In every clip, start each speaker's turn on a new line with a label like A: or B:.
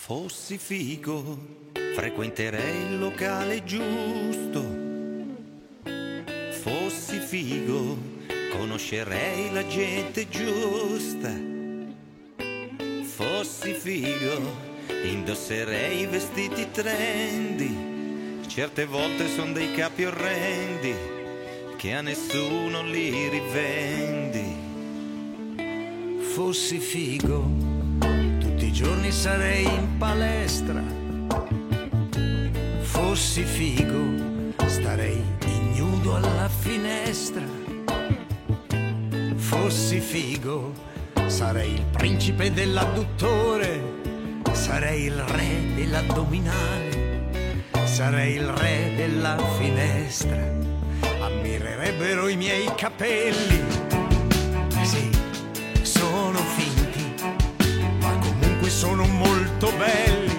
A: Fossi figo, frequenterei il locale giusto. Fossi figo, conoscerei la gente giusta. Fossi figo, indosserei i vestiti trendy. Certe volte son dei capi orrendi che a nessuno li rivendi.
B: Fossi figo, tutti i giorni sarei in palestra. Fossi figo, starei ignudo alla finestra. Fossi figo, sarei il principe dell'adduttore. Sarei il re dell'addominale. Sarei il re della finestra. Ammirerebbero i miei capelli. Sì, sono finti, ma comunque sono molto belli.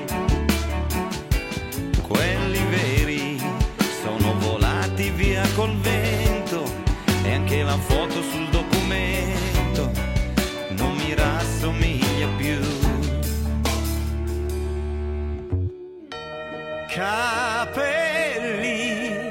A: Quelli veri sono volati via col vento e anche la foto sul documento non mi rassomiglia più.
B: Capelli,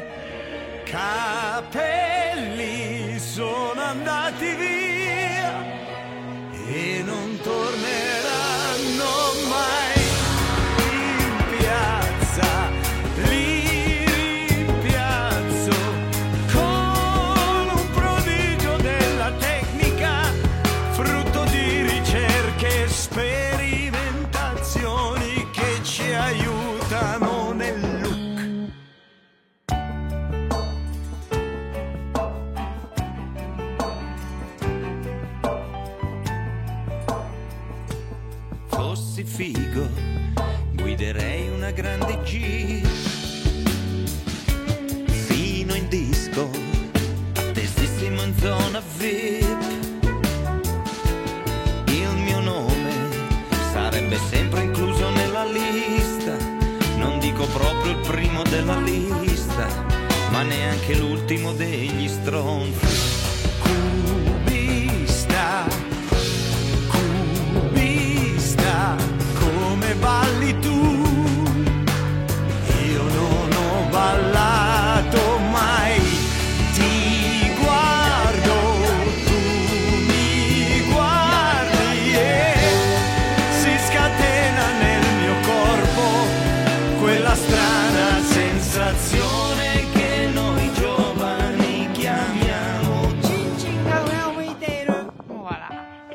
B: capelli sono andati via e non torneranno mai in piazza. Li rimpiazzo con un prodigio della tecnica, frutto di ricerche e sperimentazioni che ci aiutano nel look.
A: Fossi figo, guiderei una grande Jeep fino in disco, attesissimo in zona VIP. Il mio nome sarebbe sempre incluso nella lista, non dico proprio il primo della lista, ma neanche l'ultimo degli stronzi.
B: Cubista, cubista, come balli tu? Io non ho ballato mai. Ti guardo, tu mi guardi e si scatena nel mio corpo quella strana sensazione che noi giovani chiamiamo.
C: Voilà.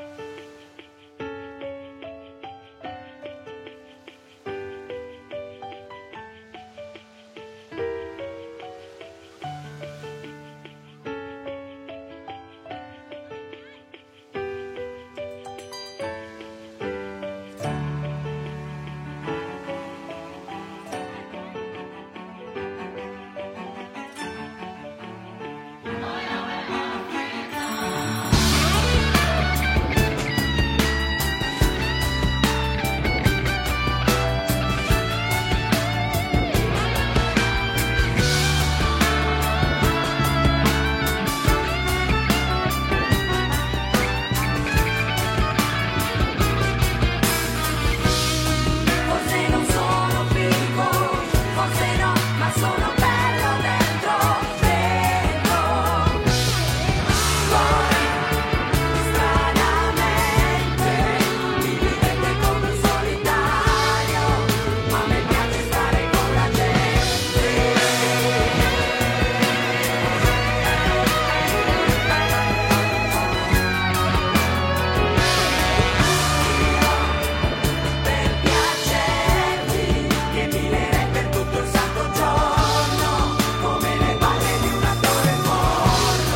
D: Forse non sono figo, forse no, ma sono bello dentro, dentro. Poi, stranamente, mi vivete come un solitario, ma a me piace stare con la gente. Per piacervi, che milerei per tutto il santo giorno, come le balle di un attore porno.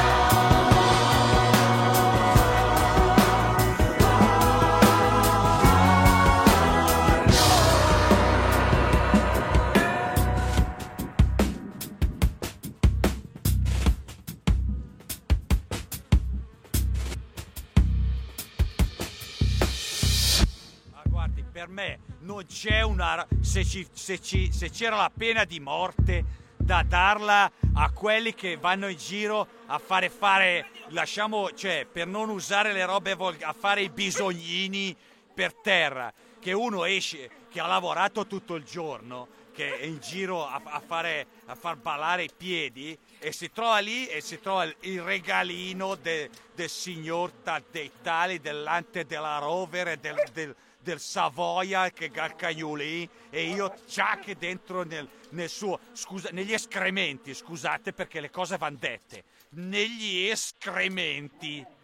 E: Ma guardi, per me non c'è una. Se c'era la pena di morte da darla a quelli che vanno in giro a fare lasciamo, cioè, per non usare le robe a fare i bisognini per terra. che uno esce, che ha lavorato tutto il giorno, che è in giro a far ballare i piedi e si trova lì e si trova il regalino del signor Taddei, dell'Ante della Rover e del Savoia che Galcagnoli, e io che dentro nel suo, negli escrementi, scusate perché le cose van dette, negli escrementi